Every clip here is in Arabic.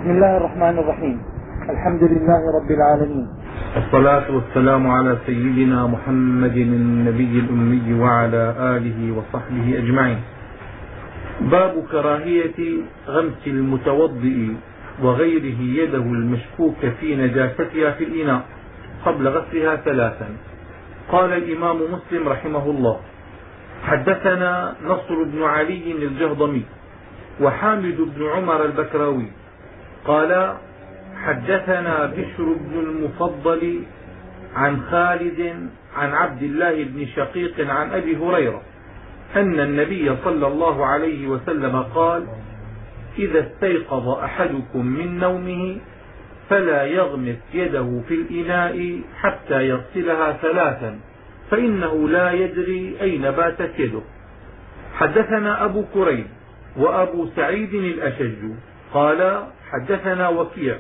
بسم الله الرحمن الرحيم. الحمد لله رب العالمين، والصلاة والسلام على سيدنا محمد النبي الأمي وعلى آله وصحبه أجمعين. باب كراهية غمس المتوضئ وغيره يده المشكوك في نجاستها في الإناء قبل غسلها ثلاثا. قال الإمام مسلم رحمه الله: حدثنا نصر بن علي الجهضمي وحامد بن عمر البكراوي قال: حدثنا بشر بن المفضل عن خالد عن عبد الله بن شقيق عن أبي هريرة أن النبي صلى الله عليه وسلم قال: إذا استيقظ أحدكم من نومه فلا يغمس يده في الإناء حتى يغسلها ثلاثا فإنه لا يدري أين باتت يده. حدثنا أبو كريب وأبو سعيد الأشج قال: حدثنا وكيع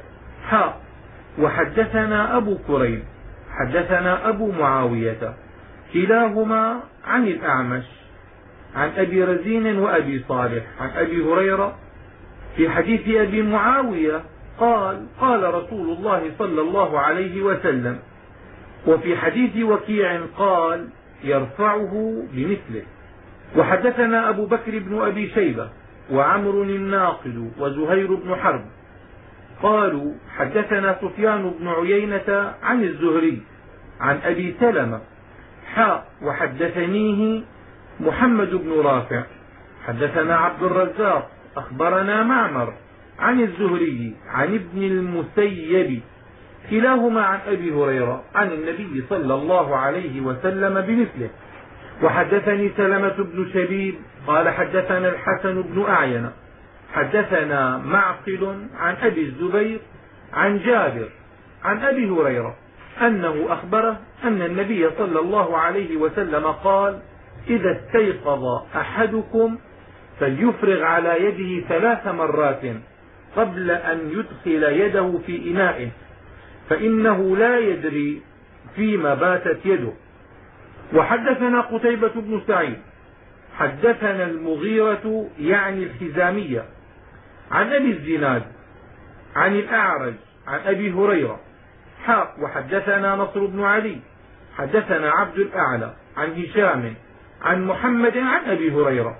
وحدثنا أبو كريب حدثنا أبو معاوية كلاهما عن الأعمش عن أبي رزين وأبي صالح عن أبي هريرة في حديث أبي معاوية قال: قال رسول الله صلى الله عليه وسلم. وفي حديث وكيع قال: يرفعه بمثله. وحدثنا أبو بكر بن أبي شيبة وعمر الناقد وزهير بن حرب قالوا: حدثنا سفيان بن عيينة عن الزهري عن أبي سلمة وحدثنيه محمد بن رافع حدثنا عبد الرزاق أخبرنا معمر عن الزهري عن ابن المسيب كلاهما عن أبي هريرة عن النبي صلى الله عليه وسلم بمثله. وحدثني سلمة بن شبيب قال: حدثنا الحسن بن أعين حدثنا معقل عن أبي الزبير عن جابر عن أبي هريرة أنه أخبره أن النبي صلى الله عليه وسلم قال: إذا استيقظ أحدكم فليفرغ على يده 3 مرات قبل أن يدخل يده في إنائه فإنه لا يدري فيما باتت يده. وحدثنا قتيبة بن سعيد حدثنا المغيرة يعني الحزامية عن أبي الزناد عن الأعرج عن أبي هريرة وحدثنا نصر بن علي حدثنا عبد الأعلى عن هشام عن محمد عن أبي هريرة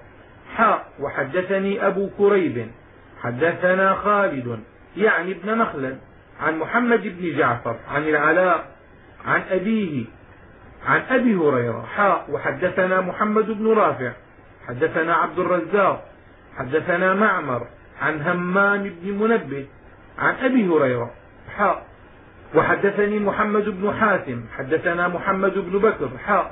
وحدثني أبو كريب حدثنا خالد يعني ابن مخلد عن محمد بن جعفر عن العلاء عن أبيه عن أبي هريرة وحدثنا محمد بن رافع حدثنا عبد الرزاق حدثنا معمر عن همام بن منبه عن أبي هريرة وحدثني محمد بن حاتم حدثنا محمد بن بكر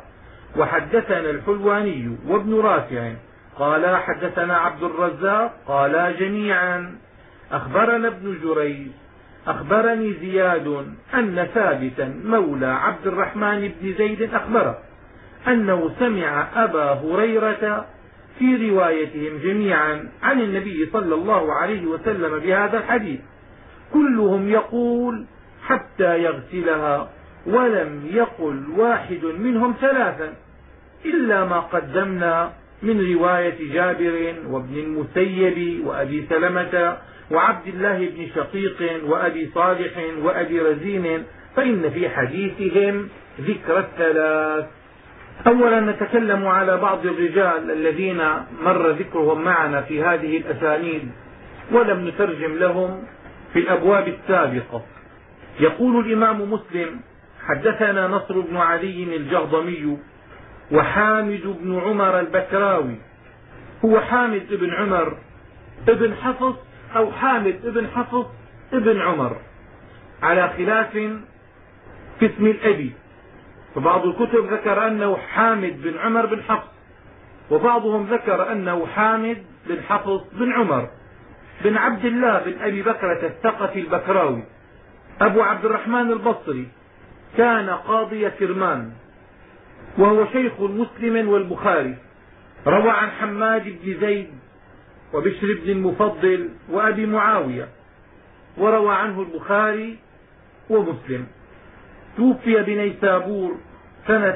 وحدثنا الحلواني وابن رافع قال: حدثنا عبد الرزاق قال جميعا: أخبرنا ابن جريج أخبرني زياد أن ثابتا مولى عبد الرحمن بن زيد أخبره أنه سمع أبا هريرة في روايتهم جميعا عن النبي صلى الله عليه وسلم بهذا الحديث كلهم يقول: حتى يغسلها، ولم يقل واحد منهم 3 إلا ما قدمنا من رواية جابر وابن المسيب وأبي سلمة وعبد الله بن شقيق وأبي صالح وأبي رزين فإن في حديثهم ذكر 3. أولا نتكلم على بعض الرجال الذين مر ذكرهم معنا في هذه الأسانيد ولم نترجم لهم في الأبواب السابقة. يقول الإمام مسلم: حدثنا نصر بن علي الجهضمي وحامد بن عمر البكراوي. هو حامد بن عمر ابن حفص أو حامد ابن حفص ابن عمر على خلاف في اسم الأبي، فبعض الكتب ذكر أنه حامد بن عمر بن حفص، وبعضهم ذكر أنه حامد بن حفص بن عمر بن عبد الله بن أبي بكرة الثقفي البكراوي أبو عبد الرحمن البصري، كان قاضي كرمان وهو شيخ مسلم والبخاري. روى عن حماد بن زيد وبشر بن المفضل وأبي معاوية، وروى عنه البخاري ومسلم. توفي بنيسابور سنة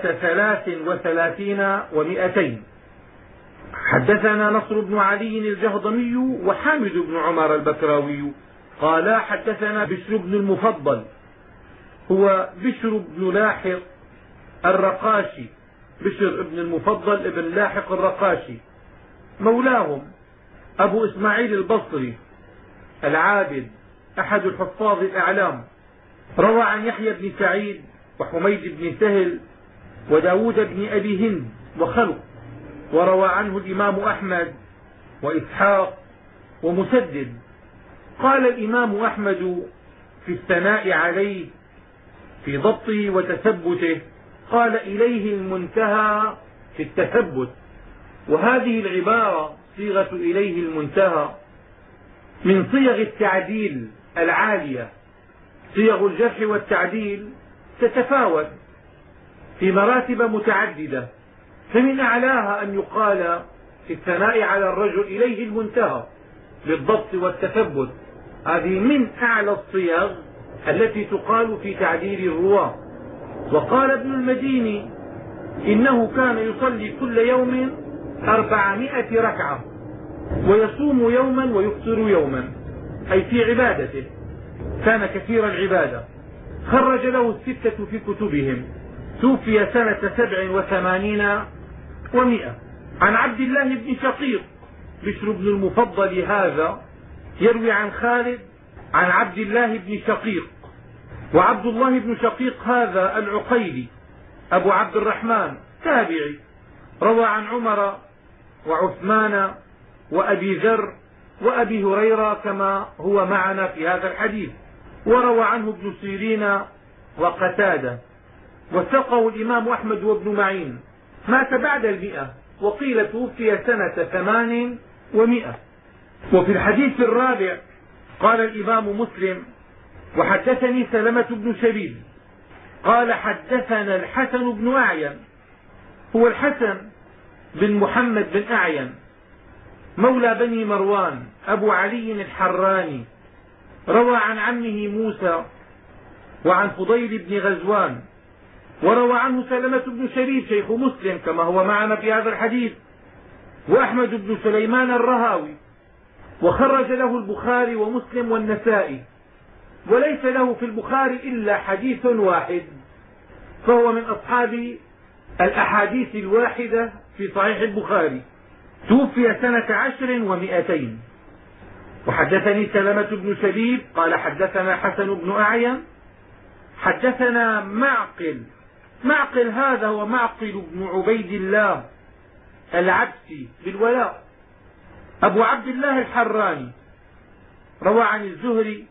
33 و200. حدثنا نصر بن علي الجهضمي وحامد بن عمر البكراوي قال حدثنا بشر بن المفضل هو بشر بن لاحق الرقاشي، بشر بن المفضل ابن لاحق الرقاشي مولاهم، أبو إسماعيل البصري العابد أحد الحفاظ الأعلام، روى عن يحيى بن سعيد وحميد بن سهل وداود بن أبي هند وخلق، وروى عنه الإمام أحمد وإسحاق ومسدد. قال الإمام أحمد في الثناء عليه في ضبطه وتثبته، قال إليه المنتهى في التثبت. وهذه العبارة صيغة إليه المنتهى من صيغ التعديل العالية. صيغ الجرح والتعديل تتفاوت في مراتب متعددة، فمن أعلاها أن يقال في الثناء على الرجل إليه المنتهى بالضبط والتثبت. هذه من أعلى الصيغ التي تقال في تعديل الرواة. وقال ابن المديني إنه كان يصلي كل يوم 400 ركعة ويصوم يوما ويفطر يوما، أي في عبادته كان كثير العبادة. خرج له الستة في كتبهم، توفي سنة 87 و100. عن عبد الله بن شقيق، بشر بن المفضل هذا يروي عن خالد عن عبد الله بن شقيق، وعبد الله بن شقيق هذا العقيلي أبو عبد الرحمن تابعي، روى عن عمر وعثمان وأبي ذر وأبي هريرة كما هو معنا في هذا الحديث، وروى عنه ابن سيرين وقتادة. وثقه الإمام أحمد وابن معين، مات بعد 100 وقيل توفي سنة 8 و100. وفي الحديث الرابع قال الإمام مسلم وحدثني سلمة بن شبيب قال حدثنا الحسن بن أعين، هو الحسن بن محمد بن أعين مولى بني مروان أبو علي الحراني، روى عن عمه موسى وعن فضيل بن غزوان، وروى عنه سلمة بن شبيب شيخ مسلم كما هو معنا في هذا الحديث، وأحمد بن سليمان الرهاوي، وخرج له البخاري ومسلم والنسائي، وليس له في البخاري إلا حديث واحد، فهو من أصحاب الأحاديث الواحدة في صحيح البخاري. توفي سنة 10 و200. وحدثني سلمة بن شبيب قال حدثنا حسن بن أعين حدثنا معقل هذا هو معقل بن عبيد الله العبسي بالولاء أبو عبد الله الحراني، روى عن الزهري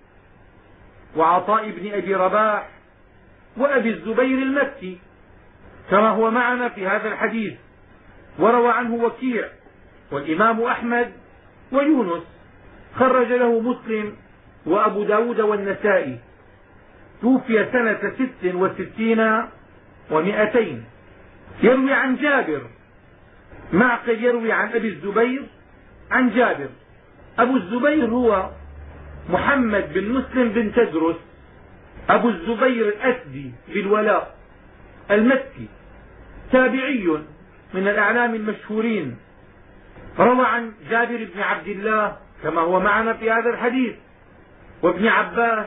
وعطاء بن أبي رباح وأبي الزبير المكي كما هو معنا في هذا الحديث، وروى عنه وكيع والإمام أحمد ويونس، خرج له مسلم وأبو داود والنسائي. توفي سنة 66 و200. يروي عن جابر، معقل يروي عن أبي الزبير عن جابر. أبو الزبير هو محمد بن مسلم بن تدرس أبو الزبير الأسدي بالولاء المكي، تابعي من الأعلام المشهورين، روى عن جابر بن عبد الله كما هو معنا في هذا الحديث، وابن عباس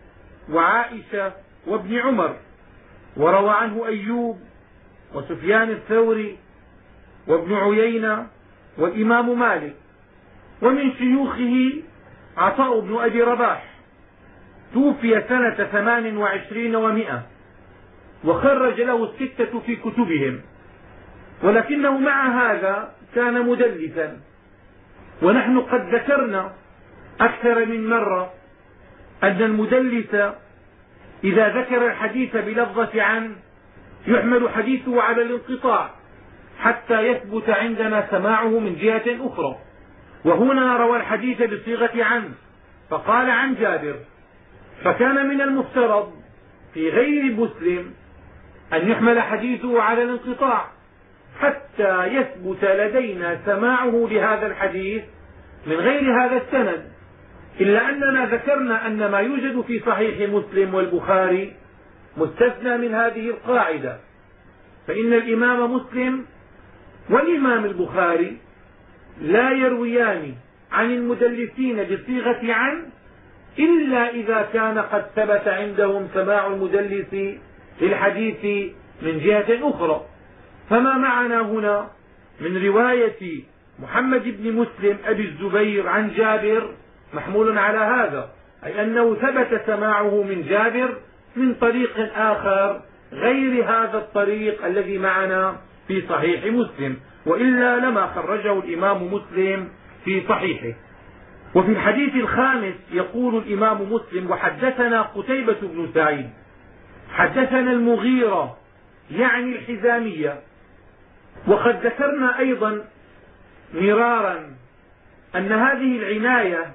وعائشة وابن عمر، وروى عنه أيوب وسفيان الثوري وابن عيينة والإمام مالك. ومن شيوخه عطاء بن أبي رباح، توفي سنة 28 و100، وخرج له الستة في كتبهم، ولكنه مع هذا كان مدلسا. ونحن قد ذكرنا أكثر من مرة أن المدلس إذا ذكر الحديث بلفظة عن يحمل حديثه على الانقطاع حتى يثبت عندنا سماعه من جهة أخرى، وهنا روى الحديث بصيغة عن، فقال عن جابر، فكان من المفترض في غير مسلم أن يحمل حديثه على الانقطاع حتى يثبت لدينا سماعه لهذا الحديث من غير هذا السند، إلا أننا ذكرنا أن ما يوجد في صحيح مسلم والبخاري مستثنى من هذه القاعدة، فإن الإمام مسلم والإمام البخاري لا يرويان عن المدلسين بصيغة عن إلا إذا كان قد ثبت عندهم سماع المدلس للحديث من جهة أخرى. فما معنا هنا من رواية محمد بن مسلم أبي الزبير عن جابر محمول على هذا، أي أنه ثبت سماعه من جابر من طريق آخر غير هذا الطريق الذي معنا في صحيح مسلم، وإلا لما خرجه الإمام مسلم في صحيحه. وفي الحديث الخامس يقول الإمام مسلم: وحدثنا قتيبة بن سعيد حدثنا المغيرة يعني الحزامية. وقد ذكرنا أيضا مرارا أن هذه العناية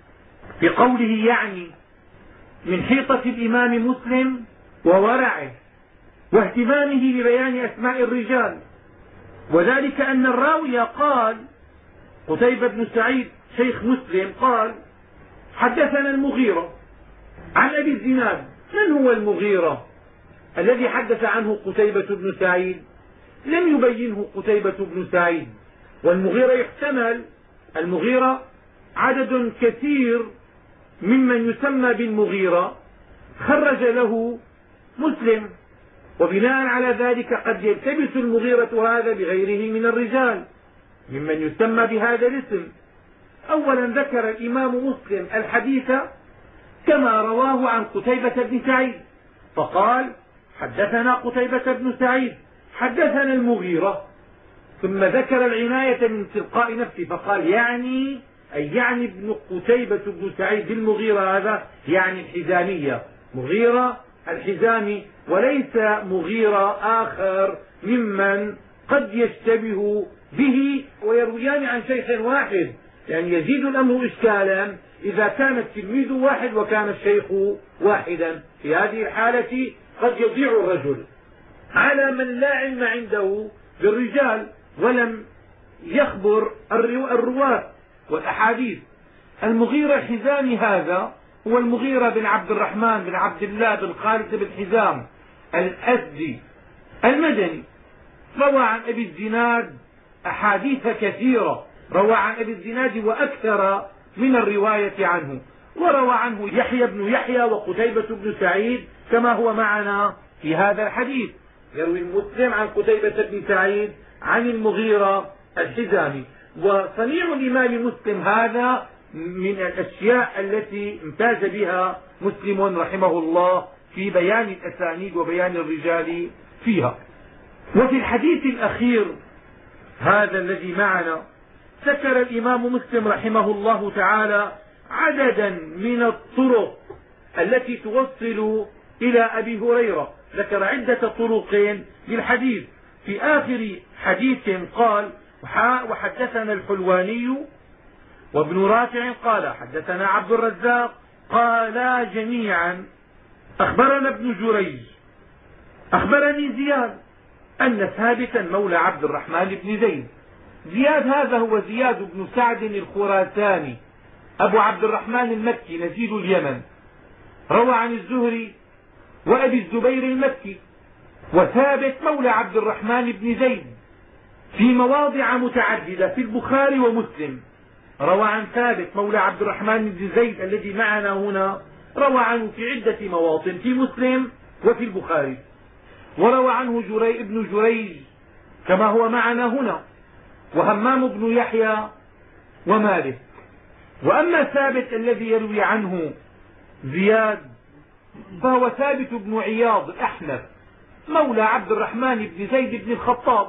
بقوله يعني من حيطة الإمام مسلم وورعه واهتمامه ببيان أسماء الرجال، وذلك أن الراوي قال قتيبة بن سعيد شيخ مسلم قال حدثنا المغيرة عن أبي الزناد. من هو المغيرة الذي حدث عنه قتيبة بن سعيد؟ لم يبينه قتيبة بن سعيد. والمغيرة يحتمل المغيرة عدد كثير ممن يسمى بالمغيرة خرج له مسلم، وبناء على ذلك قد يلتبس المغيرة هذا بغيره من الرجال ممن يسمى بهذا الاسم. أولا ذكر الإمام مسلم الحديث كما رواه عن قتيبة بن سعيد، فقال حدثنا قتيبة بن سعيد حدثنا المغيرة، ثم ذكر العناية من تلقاء نفسه فقال يعني أي يعني ابن قتيبة بن سعيد بالمغيرة، هذا يعني الحزامية، مغيرة الحزامي، وليس مغيرة آخر ممن قد يشتبه به ويرويان عن شيخ واحد. يعني يزيد الأمر إشكالا إذا كان التلميذ واحد وكان الشيخ واحدا. في هذه الحالة قد يضيع الرجل على من لا علم عنده بالرجال ولم يخبر الرواة والأحاديث. المغيرة الحزامي هذا هو المغيرة بن عبد الرحمن بن عبد الله بن خالد بن حزام الأسدي المدني، روى عن أبي الزناد أحاديث كثيرة، روى عن أبي الزناد وأكثر من الرواية عنه، وروى عنه يحيى بن يحيى وقتيبة بن سعيد كما هو معنا في هذا الحديث. يروي مسلم عن قتيبة بن سعيد عن المغيرة الحزامي. وصنيع الإمام مسلم هذا من الأشياء التي امتاز بها مسلم رحمه الله في بيان الأسانيد وبيان الرجال فيها. وفي الحديث الأخير هذا الذي معنا ذكر الإمام مسلم رحمه الله تعالى عددا من الطرق التي توصل إلى أبي هريرة، ذكر عدة طرق للحديث. في آخر حديث قال وحدثنا الحلواني وابن رافع قال حدثنا عبد الرزاق قالا جميعا أخبرنا ابن جريج أخبرني زياد أن ثابتا مولى عبد الرحمن بن زيد. زياد هذا هو زياد بن سعد الخراساني أبو عبد الرحمن المكي نزيل اليمن، روى عن الزهري وأبي الزبير المكي. وثابت مولى عبد الرحمن بن زيد في مواضع متعددة في البخاري ومسلم، روى عن ثابت مولى عبد الرحمن بن زيد الذي معنا هنا، روى عنه في عدة مواطن في مسلم وفي البخاري. وروى عنه ابن جريج كما هو معنا هنا، وهمام بن يحيى ومالك. وأما ثابت الذي يروي عنه زياد فهو ثابت بن عياض الأحنف مولى عبد الرحمن بن زيد بن الخطاب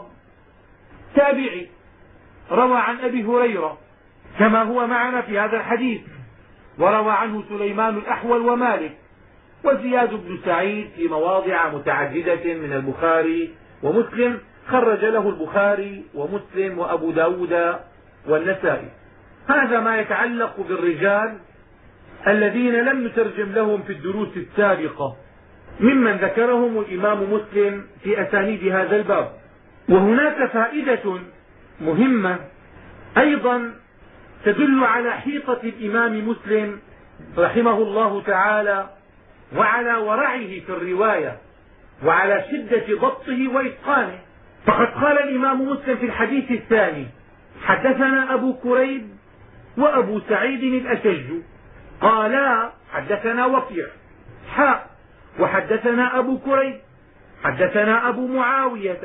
تابعي، روى عن أبي هريرة كما هو معنا في هذا الحديث. وروى عنه سليمان الأحول ومالك. وزياد بن سعيد في مواضع متعددة من البخاري ومسلم، خرج له البخاري ومسلم وأبو داود والنسائي. هذا ما يتعلق بالرجال الذين لم نترجم لهم في الدروس السابقة ممن ذكرهم الإمام مسلم في أسانيد هذا الباب. وهناك فائدة مهمة أيضا تدل على حيطة الإمام مسلم رحمه الله تعالى وعلى ورعه في الرواية وعلى شدة ضبطه وإتقانه. فقد قال الإمام مسلم في الحديث الثاني حدثنا أبو كريب وأبو سعيد الأشج قالا حدثنا وكيع وحدثنا أبو كريب حدثنا أبو معاوية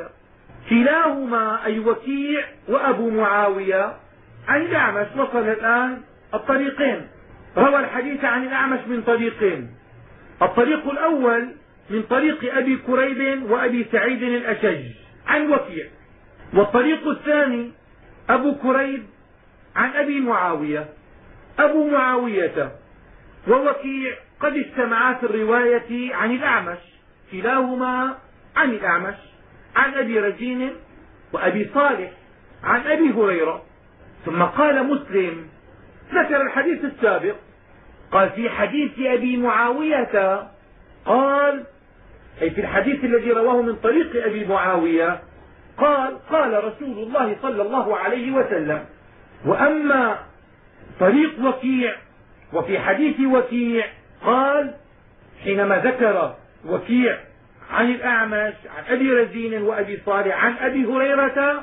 كلاهما أي وكيع وأبو معاوية عن الأعمش. وصل الآن الطريقين. روى الحديث عن الأعمش من طريقين. الطريق الأول من طريق أبي كريب وأبي سعيد الأشج عن وكيع، والطريق الثاني أبو كريب عن أبي معاوية. أبو معاوية ووكيع قد اجتمعا في الرواية عن الأعمش، كلاهما عن الأعمش عن أبي رزين وأبي صالح عن أبي هريرة. ثم قال مسلم ذكر الحديث السابق، قال في حديث أبي معاوية قال، أي في الحديث الذي رواه من طريق أبي معاوية قال رسول الله صلى الله عليه وسلم. وأما طريق وكيع وفي حديث وكيع قال حينما ذكر وكيع عن الأعمش عن أبي رزين وأبي صالح عن أبي هريرة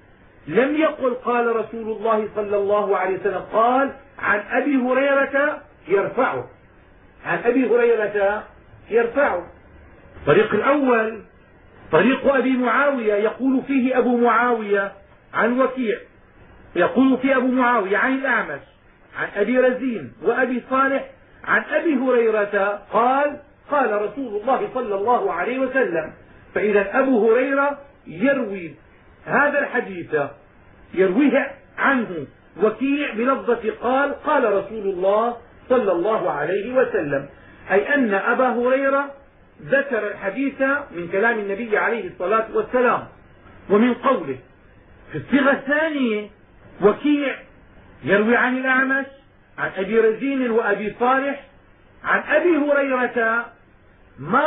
لم يقل قال رسول الله صلى الله عليه وسلم، قال عن أبي هريرة يرفعه، عن أبي هريرة يرفعه. الطريق الأول طريق أبي معاوية يقول فيه أبو معاوية عن وكيع، يقول فيه أبو معاوية عن الأعمش عن أبي رزين وأبي صالح عن أبي هريرة قال رسول الله صلى الله عليه وسلم. فإذا أبو هريرة يروي هذا الحديث يرويه عنه وكيع بلفظة قال رسول الله صلى الله عليه وسلم، أي أن أبا هريرة ذكر الحديث من كلام النبي عليه الصلاة والسلام ومن قوله. في الصيغة الثانية وكيع يروي عن الأعمش عن أبي رزين وأبي صالح عن أبي هريرة ما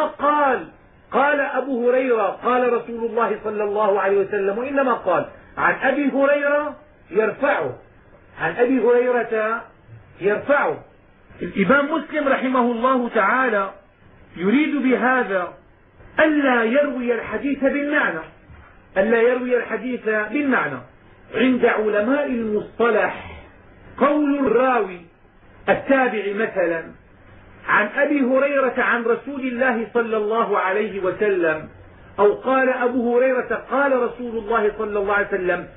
قال أبو هريرة قال رسول الله صلى الله عليه وسلم، وإنما قال عن أبي هريرة يرفعه، عن أبي هريرة يرفعه. الإمام مسلم رحمه الله تعالى يريد بهذا ألا يروي الحديث بالمعنى، ألا يروي الحديث بالمعنى. عند علماء المصطلح قول الراوي التابع مثلا عن أبي هريرة عن رسول الله صلى الله عليه وسلم، أو قال أبو هريرة قال رسول الله صلى الله عليه وسلم،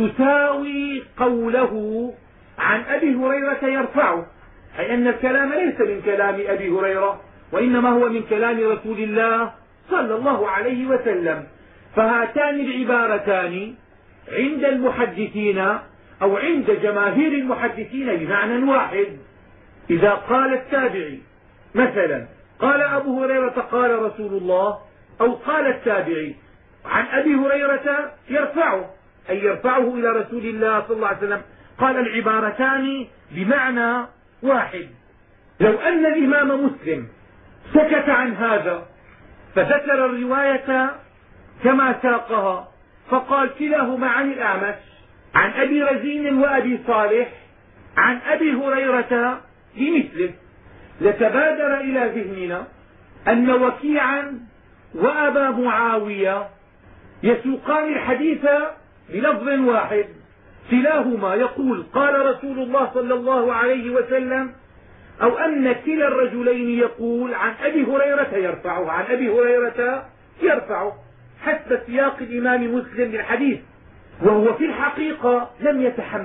تساوي قوله عن أبي هريرة يرفعه، أي أن الكلام ليس من كلام أبي هريرة وإنما هو من كلام رسول الله صلى الله عليه وسلم. فهاتان العبارتان عند المحدثين أو عند جماهير المحدثين بمعنى واحد. إذا قال التابعي مثلا قال أبو هريرة قال رسول الله، أو قال التابعي عن أبي هريرة يرفعه، أي يرفعه إلى رسول الله صلى الله عليه وسلم، قال العبارتان بمعنى واحد. لو أن الإمام مسلم سكت عن هذا فذكر الرواية كما ساقها فقال كلاهما عن الأعمش عن أبي رزين وأبي صالح عن أبي هريرة بمثله، لتبادر إلى ذهننا أن وكيعا وأبا معاوية يسوقان الحديث بلفظ واحد، كلاهما يقول قال رسول الله صلى الله عليه وسلم، أو أن كلا الرجلين يقول عن أبي هريرة يرفعه، عن أبي هريرة يرفعه، حسب سياق الإمام مسلم للحديث. وهو في الحقيقة لم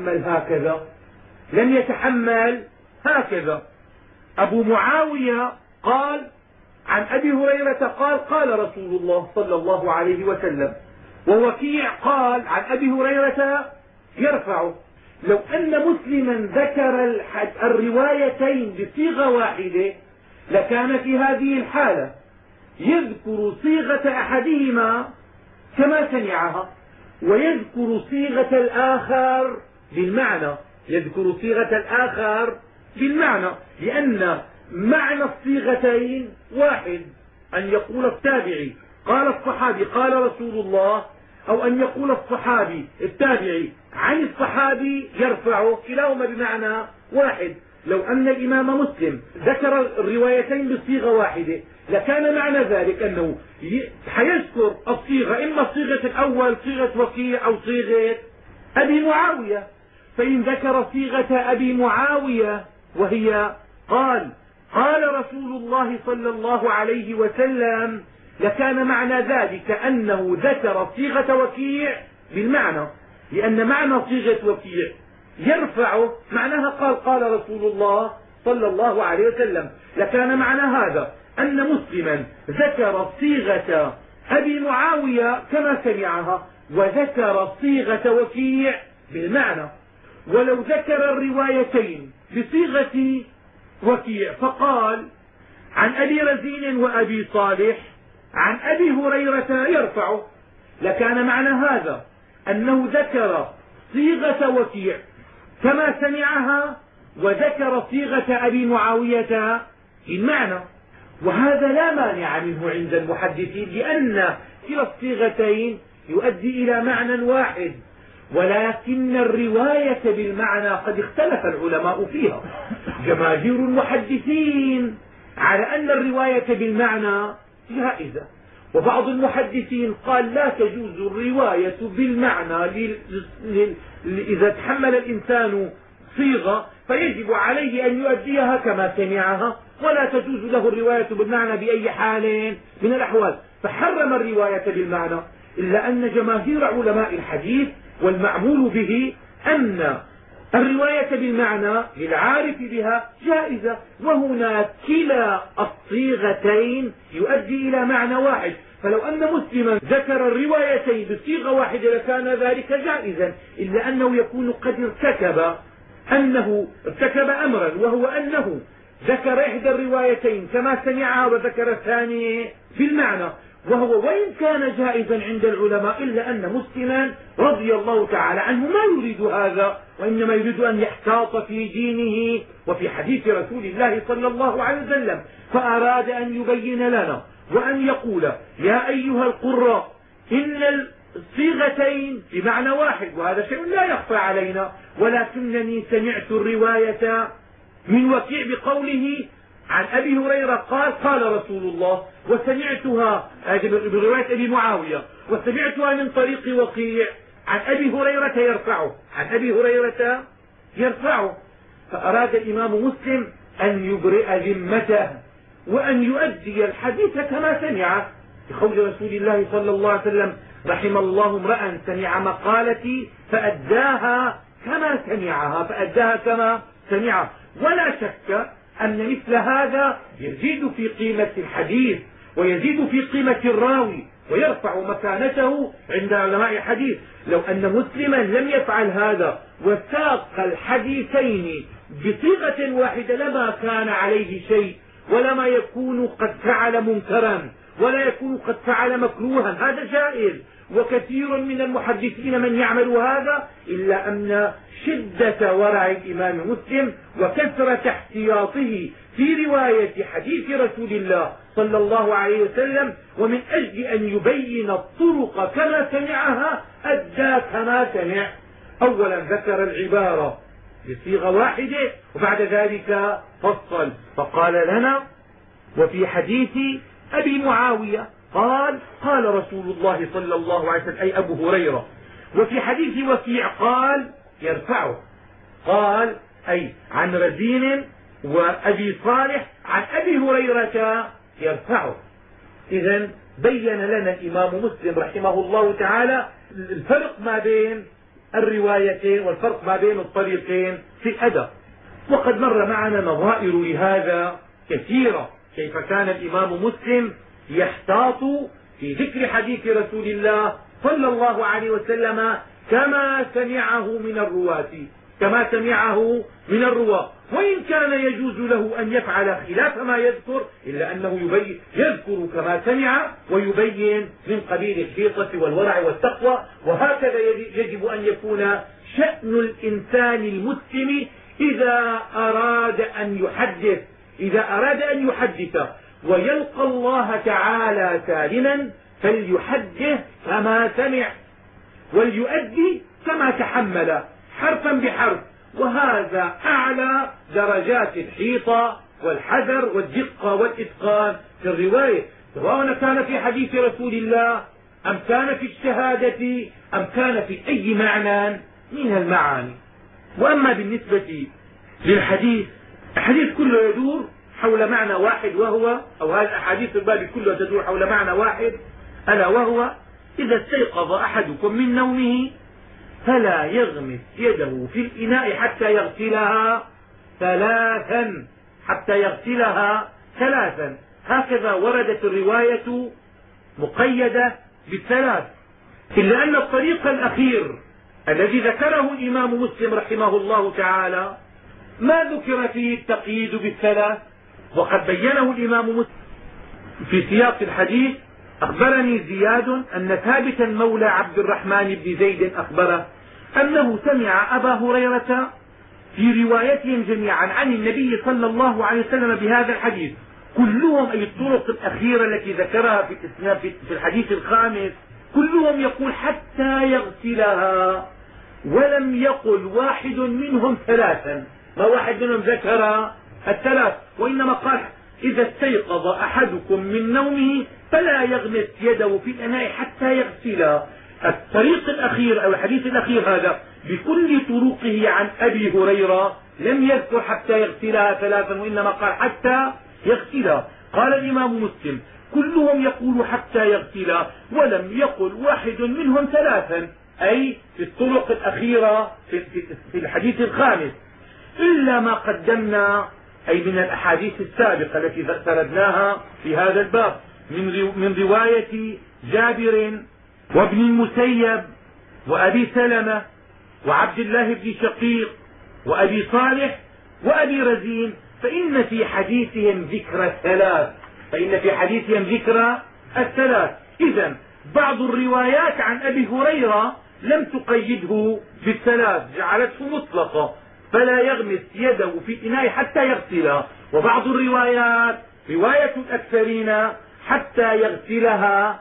يتحمل هكذا. أبو معاوية قال عن أبي هريرة قال رسول الله صلى الله عليه وسلم، ووكيع قال عن أبي هريرة يرفعه. لو أن مسلما ذكر الروايتين بصيغة واحدة لكان في هذه الحالة يذكر صيغة أحدهما كما سمعها ويذكر صيغة الآخر بالمعنى، يذكر صيغة الآخر بالمعنى، لأن معنى الصيغتين واحد، أن يقول التابعي قال الصحابي قال رسول الله، أو أن يقول الصحابي التابعي عن الصحابي يرفعه، كلاهما بمعنى واحد. لو أن الإمام مسلم ذكر الروايتين بصيغة واحدة لكان معنى ذلك أنه حيذكر الصيغة، إما صيغة الأول صيغة وكيع أو صيغة أبي معاوية. فإن ذكر صيغة أبي معاوية وهي قال الله صلى الله عليه وسلم لكان معنى ذلك أنه ذكر صيغة وكيع بالمعنى، لأن معنى صيغة وكيع يرفع معناها قال رسول الله صلى الله عليه وسلم. لكان معنى هذا أن مسلما ذكر صيغة أبي معاوية كما سمعها، وذكر صيغة وكيع بالمعنى. ولو ذكر الروايتين بصيغة وكيع فقال عن أبي رزين وأبي صالح عن أبي هريرة يرفعه، لكان معنى هذا أنه ذكر صيغة وكيع كما سمعها وذكر صيغة أبي معاوية بالمعنى. وهذا لا مانع منه عند المحدثين، لأن كلا الصيغتين يؤدي إلى معنى واحد، ولكن الرواية بالمعنى قد اختلف العلماء فيها. جماهير المحدثين على أن الرواية بالمعنى جائزة، وبعض المحدثين قال لا تجوز الرواية بالمعنى إذا تحمل الإنسان صيغة فيجب عليه أن يؤديها كما سمعها، ولا تجوز له الرواية بالمعنى بأي حال من الأحوال، فحرم الرواية بالمعنى. إلا أن جماهير علماء الحديث والمعمول به أن الرواية بالمعنى للعارف بها جائزة، وهنا كلا الصيغتين يؤدي إلى معنى واحد. فلو أن مسلما ذكر الروايتين بصيغة واحدة لكان ذلك جائزا، إلا أنه يكون قد ارتكب أمرا، وهو أنه ذكر إحدى الروايتين كما سمعها وذكر الثانية بالمعنى، وهو وإن كان جائزا عند العلماء إلا أن مسلما رضي الله تعالى عنه ما يريد هذا، وإنما يريد أن يحتاط في دينه وفي حديث رسول الله صلى الله عليه وسلم، فأراد أن يبين لنا وأن يقول يا أيها القراء إن الصيغتين بمعنى واحد، وهذا شيء لا يخفى علينا، ولكنني سمعت الرواية من وكيع بقوله عن أبي هريرة قال رسول الله، وسمعتها برواية أبي معاوية وسمعتها من طريق وكيع عن أبي هريرة يرفعه. فأراد الإمام مسلم أن يبرئ ذمته وأن يؤدي الحديث كما سمعه، بقول رسول الله صلى الله عليه وسلم رحم الله امرأ سمع مقالتي فأداها كما سمعها. ولا شك أن مثل هذا يزيد في قيمة الحديث ويزيد في قيمة الراوي ويرفع مكانته عند علماء الحديث. لو أن مسلما لم يفعل هذا وساق الحديثين بصيغة واحدة لما كان عليه شيء، ولما يكون قد فعل منكرا ولا يكون قد فعل مكروها، هذا جائز. وكثير من المحدثين من يعمل هذا، إلا أن شدة ورع الإمام مسلم وكثرة احتياطه في رواية حديث رسول الله صلى الله عليه وسلم، ومن أجل أن يبين الطرق كما سمعها أدى كما سمع. أولا ذكر العبارة بصيغة واحدة، وبعد ذلك فصل فقال لنا وفي حديث أبي معاوية قال رسول الله صلى الله عليه وسلم أي أبو هريرة، وفي حديث وكيع قال يرفعه، قال أي عن رزين وأبي صالح عن أبي هريرة يرفعه. إذن بين لنا الإمام مسلم رحمه الله تعالى الفرق ما بين الروايتين والفرق ما بين الطريقين في الأداء. وقد مر معنا نظائر لهذا كثيرة، كيف كان الإمام مسلم يحتاط في ذكر حديث رسول الله صلى الله عليه وسلم كما سمعه من الرواة، وإن كان يجوز له أن يفعل خلاف ما يذكر، إلا أنه يذكر كما سمع ويبين من قبيل الحيطة والورع والتقوى. وهكذا يجب أن يكون شأن الإنسان المسلم إذا أراد أن يحدث ويلقى الله تعالى سالما، فليحدث كما سمع وليؤدي كما تحمل حرفا بحرف. وهذا أعلى درجات الحيطة والحذر والدقة والإتقان في الرواية، سواء كان في حديث رسول الله أم كان في الشهادة أم كان في أي معنى من المعاني. وأما بالنسبة للحديث، الحديث كله يدور حول معنى واحد وهو، أو هذه الأحاديث الباب كلها تدور حول معنى واحد، ألا وهو إذا استيقظ أحدكم من نومه فلا يغمس يده في الإناء حتى يغسلها ثلاثا، حتى يغسلها ثلاثا. هكذا وردت الرواية مقيدة بالثلاث، إلا أن الطريق الأخير الذي ذكره الإمام مسلم رحمه الله تعالى ما ذكر فيه التقييد بالثلاث، وقد بينه الإمام مسلم في سياق الحديث. أخبرني زياد أن ثابتا مولى عبد الرحمن بن زيد أخبره أنه سمع أبا هريرة في روايتهم جميعا عن النبي صلى الله عليه وسلم بهذا الحديث كلهم، أي الطرق الأخيرة التي ذكرها في الحديث الخامس، كلهم يقول حتى يغسلها، ولم يقل واحد منهم ثلاثا، ما واحد منهم ذكر الثلاث، وإنما قال إذا استيقظ أحدكم من نومه فلا يغمس يده في الإناء حتى يغسلها. الطريق الأخير أو الحديث الأخير هذا بكل طرقه عن أبي هريرة لم يذكر حتى يغسلها ثلاثا، وإنما قال حتى يغسلها. قال الإمام مسلم كلهم يقول حتى يغسلها، ولم يقل واحد منهم ثلاثا، أي في الطرق الأخيرة في الحديث الخامس، إلا ما قدمنا أي من الأحاديث السابقة التي سردناها في هذا الباب من رواية جابر وابن المسيب وأبي سلمة وعبد الله بن شقيق وأبي صالح وأبي رزين، فإن في حديثهم ذكر الثلاث، الثلاث. إذن بعض الروايات عن أبي هريرة لم تقيده بالثلاث، جعلته مطلقة فلا يغمس يده في الإناء حتى يغسلها، وبعض الروايات رواية الأكثرين حتى يغسلها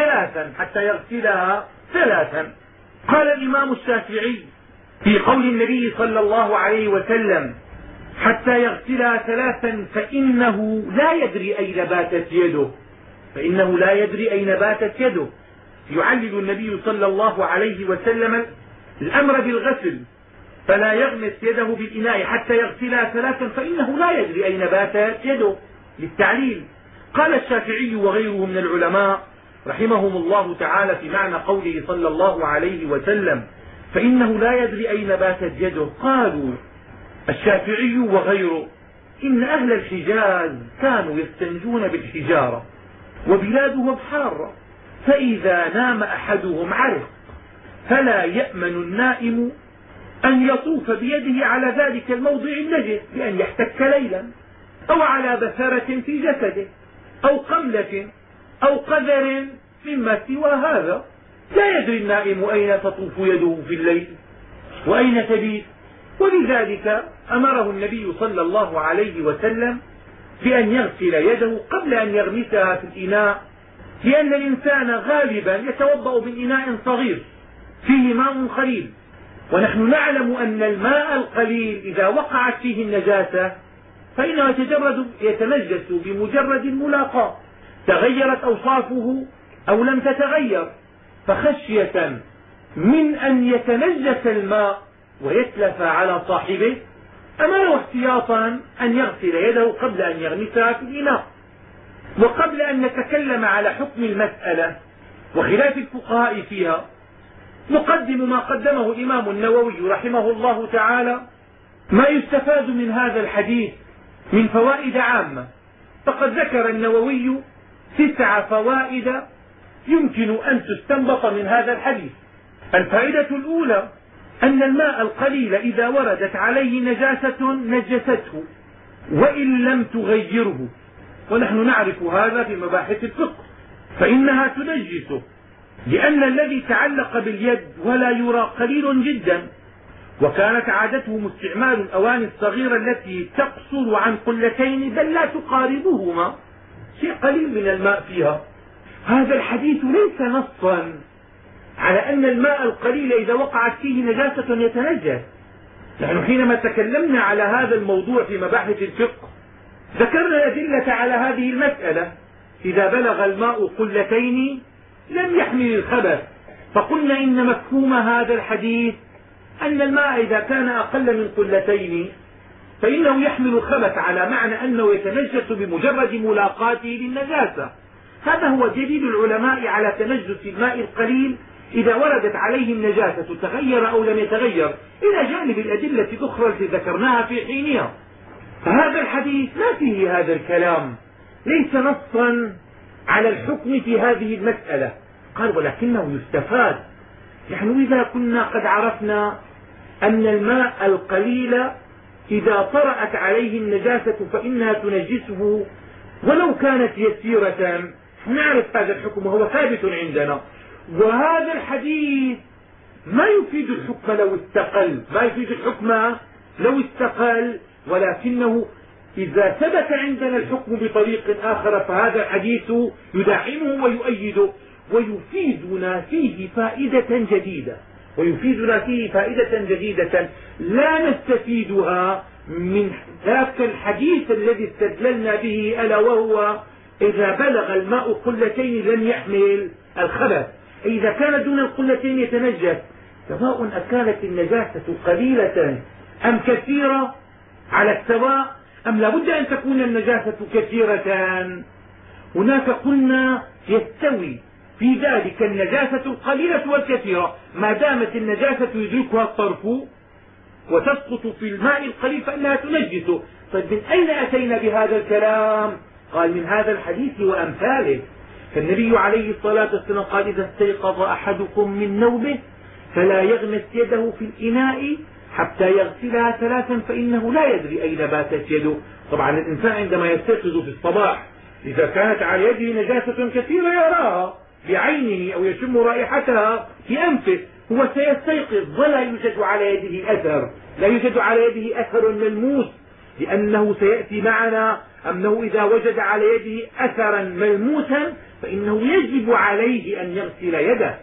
ثلاثا. قال الإمام الشافعي في قول النبي صلى الله عليه وسلم حتى يغسلها ثلاثا فإنه لا يدري أين باتت يده، يعلل النبي صلى الله عليه وسلم الأمر بالغسل، فلا يغمس يده بالإناء حتى يغسلها ثلاثا فإنه لا يدري أين باتت يده، للتعليل. قال الشافعي وغيره من العلماء رحمهم الله تعالى في معنى قوله صلى الله عليه وسلم فإنه لا يدري أين باتت يده، قالوا الشافعي وغيره إن أهل الحجاز كانوا يستنجون بالحجارة وبلادهم حارة، فإذا نام أحدهم عرق فلا يأمن النائم أن يطوف بيده على ذلك الموضع النجس بأن يحتك ليلا، أو على بثرة في جسده، أو قملة أو قذر مما سوى هذا، لا يدري النائم أين تطوف يده في الليل وأين تبيت. ولذلك أمره النبي صلى الله عليه وسلم بأن يغسل يده قبل أن يغمسها في الإناء، لأن الإنسان غالبا يتوضأ بالإناء صغير فيه ماء قليل، ونحن نعلم أن الماء القليل إذا وقعت فيه النجاسة فإنه يتنجس بمجرد الملاقاة، تغيرت أوصافه أو لم تتغير، فخشية من أن يتنجس الماء ويتلف على صاحبه أمره احتياطا أن يغسل يده قبل أن يغمسها في الإناء. وقبل أن نتكلم على حكم المسألة وخلاف الفقهاء فيها، نقدم ما قدمه الإمام النووي رحمه الله تعالى ما يستفاد من هذا الحديث من فوائد عامة. فقد ذكر النووي 9 فوائد يمكن أن تستنبط من هذا الحديث. الفائدة الأولى أن الماء القليل إذا وردت عليه نجاسة نجسته وإن لم تغيره، ونحن نعرف هذا في مباحث الفقه، فإنها تنجسه، لأن الذي تعلق باليد ولا يرى قليل جدا، وكانت عادتهم استعمال الأواني الصغيرة التي تقصر عن قلتين بل لا تقاربهما، شيء قليل من الماء فيها. هذا الحديث ليس نصا على أن الماء القليل إذا وقعت فيه نجاسة يتنجس. نحن حينما تكلمنا على هذا الموضوع في مباحث الفقه ذكرنا أدلة على هذه المسألة، إذا بلغ الماء قلتين لم يحمل الخبث، فقلنا إن مفهوم هذا الحديث أن الماء إذا كان أقل من قلتين فإنه يحمل الخبث على معنى أنه يتنجس بمجرد ملاقاته للنجاسة. هذا هو دليل العلماء على تنجس الماء القليل إذا وردت عليه النجاسة تغير أو لم يتغير، إلى جانب الأدلة الأخرى التي ذكرناها في حينها. فهذا الحديث ما فيه هذا الكلام، ليس نصا على الحكم في هذه المسألة. قال ولكنه يستفاد. نحن إذا كنا قد عرفنا أن الماء القليل إذا طرأت عليه النجاسة فإنها تنجسه ولو كانت يسيرة، نعرف هذا الحكم وهو ثابت عندنا. وهذا الحديث ما يفيد الحكم لو استقل، ما يفيد الحكم لو استقل، ولكنه إذا ثبت عندنا الحكم بطريق آخر فهذا الحديث يدعمه ويؤيده ويفيدنا فيه فائدة جديدة لا نستفيدها من ذاك الحديث الذي استدللنا به، ألا وهو إذا بلغ الماء قلتين لم يحمل الخبث. إذا كان دون القلتين يتنجس، سواء أكانت النجاسة قليلة أم كثيرة على السواء، أم لابد أن تكون النجاسة كثيرة. هناك قلنا يستوي في ذلك النجاسة القليلة والكثيرة، ما دامت النجاسة يدركها الطرف وتسقط في الماء القليل فإنها تنجسه. طيب من أين أتينا بهذا الكلام؟ قال من هذا الحديث وأمثاله. فالنبي عليه الصلاة والسلام قال إذا استيقظ أحدكم من نومه فلا يغمس يده في الإناء حتى يغسلها ثلاثا فإنه لا يدري أين باتت يده. طبعا الإنسان عندما يستيقظ في الصباح إذا كانت على يده نجاسة كثيرة يراها بعينه أو يشم رائحتها في أنفه، هو سيستيقظ ولا يوجد على يده أثر، لا يوجد على يده أثر ملموس، لأنه سيأتي معنا أنه إذا وجد على يده أثرا ملموسا فإنه يجب عليه أن يغسل يده،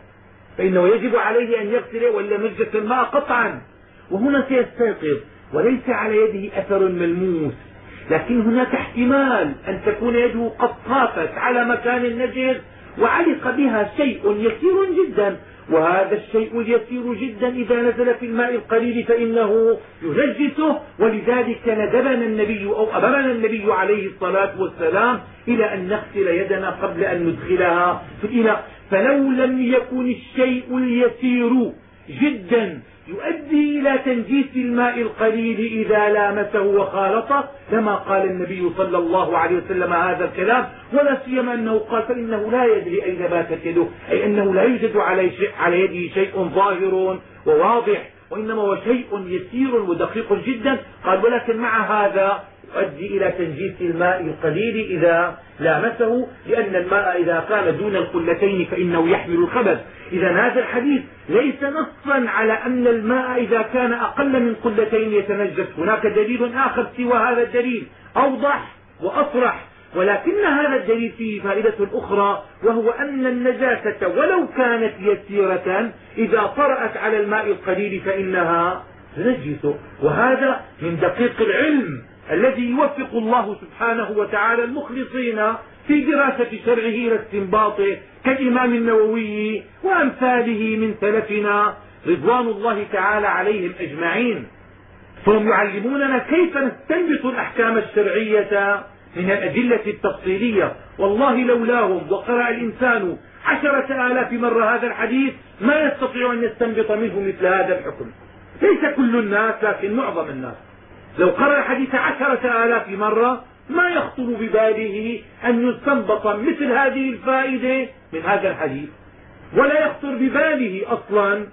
ولا نجس الماء قطعا. وهنا سيستيقظ وليس على يده أثر ملموس، لكن هناك احتمال أن تكون يده قد طافت على مكان النجس وعلق بها شيء يسير جدا، وهذا الشيء اليسير جدا إذا نزل في الماء القليل فإنه ينجسه. ولذلك ندبنا النبي أو أمرنا النبي عليه الصلاة والسلام إلى أن نغسل يدنا قبل أن ندخلها في الإناء. فلو لم يكن الشيء اليسير جدا يؤدي إلى تنجيس الماء القليل إذا لامسه وخالطه لما قال النبي صلى الله عليه وسلم هذا الكلام، ولا سيما أنه قال فإنه لا يدري أين باتت يده، أي أنه لا يوجد على يده شيء ظاهر وواضح، وإنما هو شيء يسير ودقيق جدا. قال ولكن مع هذا يؤدي إلى تنجيس الماء القليل إذا لامسه، لأن الماء إذا كان دون القلتين فإنه يحمل الخبث. إذا هذا الحديث ليس نصا على أن الماء إذا كان أقل من قلتين يتنجس. هناك دليل آخر سوى هذا الدليل أوضح وأصرح، ولكن هذا الدليل فيه فائدة أخرى، وهو أن النجاسة ولو كانت يسيرة إذا طرأت على الماء القليل فإنها تنجسه. وهذا من دقيق العلم الذي يوفق الله سبحانه وتعالى المخلصين في دراسة شرعه إلى استنباطه كالإمام النووي وأمثاله من سلفنا رضوان الله تعالى عليهم أجمعين. فهم يعلموننا كيف نستنبط الأحكام الشرعية من الأدلة التفصيلية. والله لولاهم وقرأ الإنسان 10,000 مرة هذا الحديث ما يستطيع أن يستنبط منه مثل هذا الحكم. ليس كل الناس لكن معظم الناس لو قرأ الحديث 10,000 مرة ما يخطر بباله أن يستنبط مثل هذه الفائدة من هذا الحديث، ولا يخطر بباله أصلا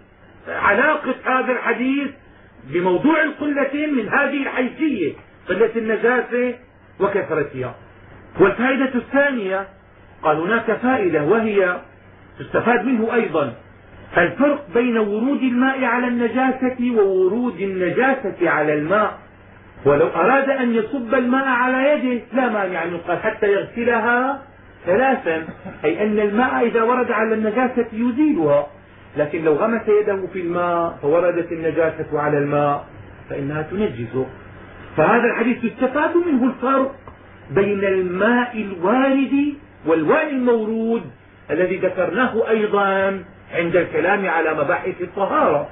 علاقة هذا الحديث بموضوع القلتين من هذه الحيثية، قلة النجاسة وكثرتها. والفائدة الثانية قال هناك فائدة وهي تستفاد منه أيضا الفرق بين ورود الماء على النجاسة وورود النجاسة على الماء. ولو أراد أن يصب الماء على يده لا مانع أن يقال حتى يغسلها ثلاثا، أي أن الماء إذا ورد على النجاسة يزيلها، لكن لو غمس يده في الماء فوردت النجاسة على الماء فإنها تنجسه. فهذا الحديث يستفاد منه الفرق بين الماء الوارد والماء المورود الذي ذكرناه أيضا عند الكلام على مباحث الطهارة.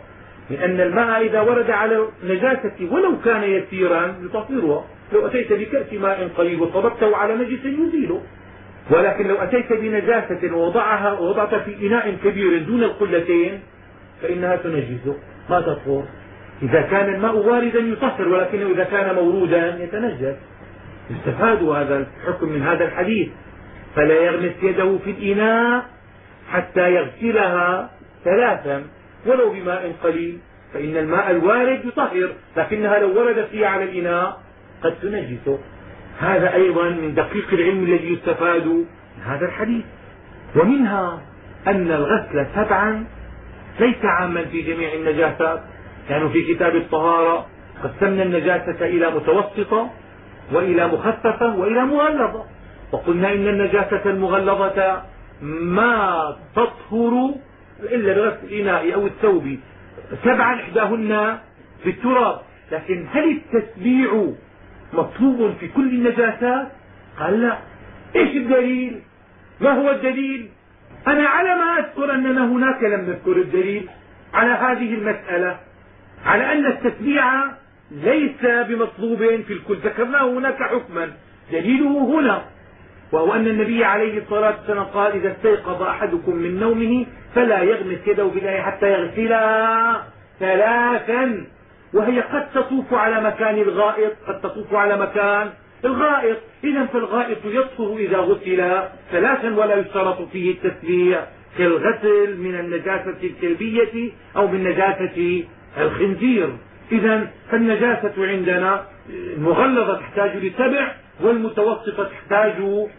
لأن الماء إذا ورد على نجاسة ولو كان يسيرا يطهرها. لو أتيت بكأس ماء قليل وصببته على نجس يزيله، ولكن لو أتيت بنجاسة ووضعت في إناء كبير دون القلتين فإنها تنجسه ما تطهر. إذا كان الماء واردا يطهر، ولكنه إذا كان مورودا يتنجس. يستفاد هذا الحكم من هذا الحديث. فلا يغمس يده في الإناء حتى يغسلها 3 ولو بماء قليل، فإن الماء الوارد يطهر، لكنها لو ورد فيها على الإناء قد تنجسه. هذا أيضا من دقيق العلم الذي يستفاد من هذا الحديث. ومنها أن الغسل 7 ليس عاما في جميع النجاسات. يعني في كتاب الطهارة قسمنا النجاسة إلى متوسطة وإلى مخففة وإلى مغلظة، وقلنا إن النجاسة المغلظة ما تطهر إلا بغسل الإناء أو الثوب 7 إحداهن في التراب. لكن هل التسبيع مطلوب في كل النجاسات؟ قال لا. ايش الدليل؟ ما هو الدليل؟ أنا على ما أذكر أننا هناك لم نذكر الدليل على هذه المسألة، على أن التسبيع ليس بمطلوب في الكل. ذكرناه هناك حكما، دليله هنا، وهو أن النبي عليه الصلاة والسلام قال: إذا استيقظ أحدكم من نومه فلا يغمس يده في الإناء حتى يغسلها 3. وهي قد تطوف على مكان الغائط، قد تطوف على مكان الغائط. إذا فالغائط يطهر إذا غسل 3 ولا يشترط فيه التسبيع كالغسل من النجاسة الكلبية أو من نجاسة الخنزير. إذا فالنجاسة عندنا المغلظة تحتاج ل7 والمتوسطة تحتاج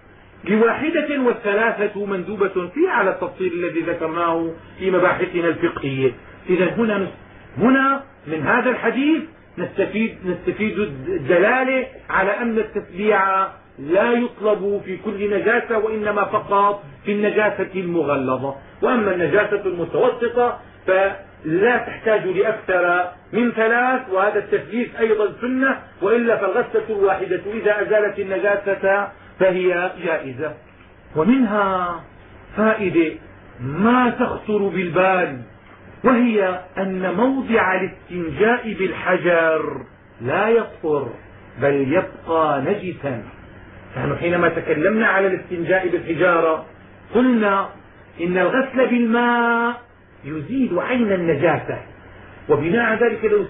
ل1، وال3 مندوبة فيها على التفصيل الذي ذكرناه في مباحثنا الفقهية. إذا هنا من هذا الحديث نستفيد الدلالة على أن التسبيع لا يطلب في كل نجاسة، وإنما فقط في النجاسة المغلظة. وأما النجاسة المتوسطة فلا تحتاج لأكثر من 3، وهذا التثليث أيضا سنة، وإلا فالغسلة الواحدة إذا أزالت النجاسة فهي جائزة. ومنها فائدة ما تخطر بالبال، وهي أن موضع الاستنجاء بالحجر لا يطهر بل يبقى نجسا. نحن حينما تكلمنا على الاستنجاء بالحجارة قلنا إن الغسل بالماء يزيل عين النجاسة، وبناء على ذلك لو